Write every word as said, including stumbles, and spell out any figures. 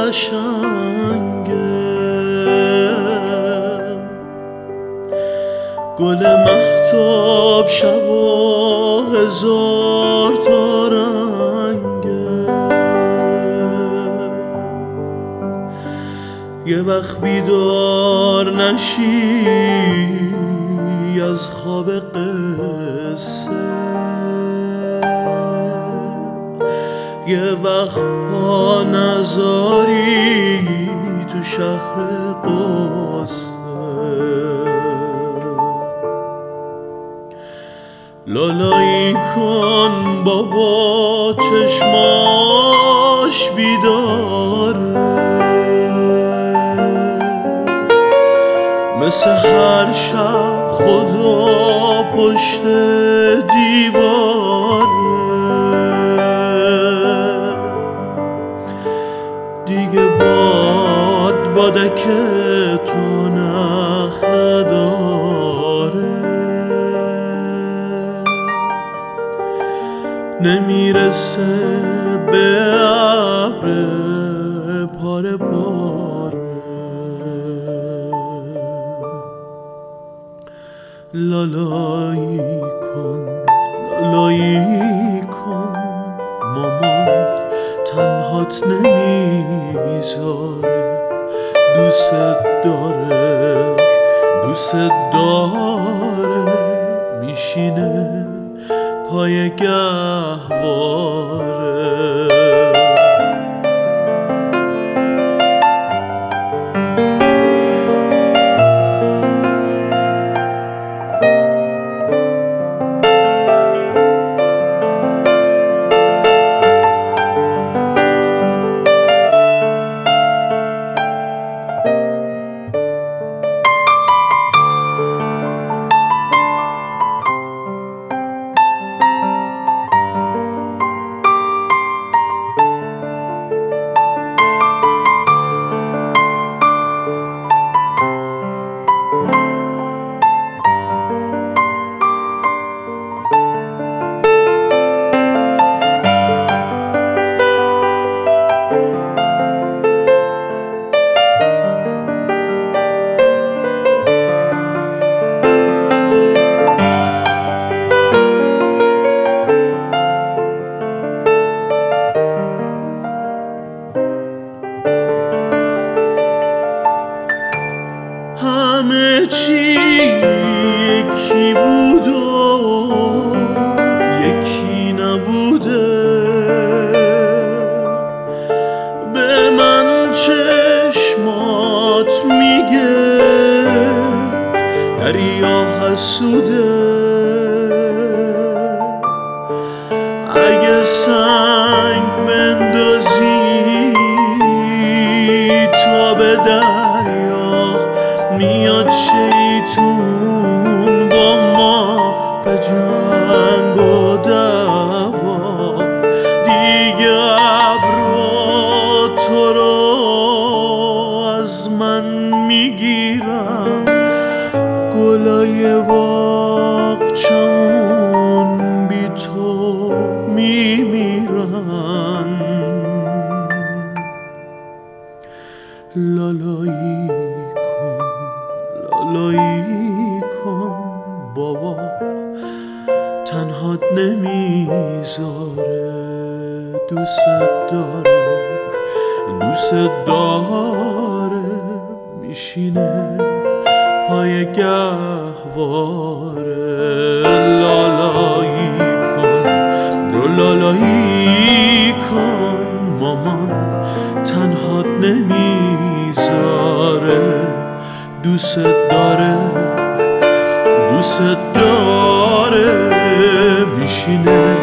قشنگه، گل مهتاب شبا هزار تا رنگه. یه وقت بیدار نشی از خواب قصه، یه وقت پا نذاری تو شهر قصه. لالایی کن بابا چشماش بیداره، مثل هر شب خدا پشت دیواره. دیگه باد بادک تو نخ نداره، نمیرسه به ابر پاره پاره. لالایی کن لالایی کن مامان، تنهات نمیذاره، دوست داره دوست داره. میشینه پای گهواره. همه چی یکی بود و یکی نبوده، به من چشمات میگه دریا حسوده. اگه سنگ بندازی تا به دریا، میاد شیطون با ما به جنگ و دعوا. دیگه ابرا تو رو از من میگیرم، گلای باغچمون بی تو میمیرن. لالایی کن لالایی کن بابا، تنهات نمیذاره، دوست داره دوست داره. میشینه پای گهواره. لالایی کن لالایی کن مامان، تنهات نمیذاره، دوست داره دوست داره. میشینه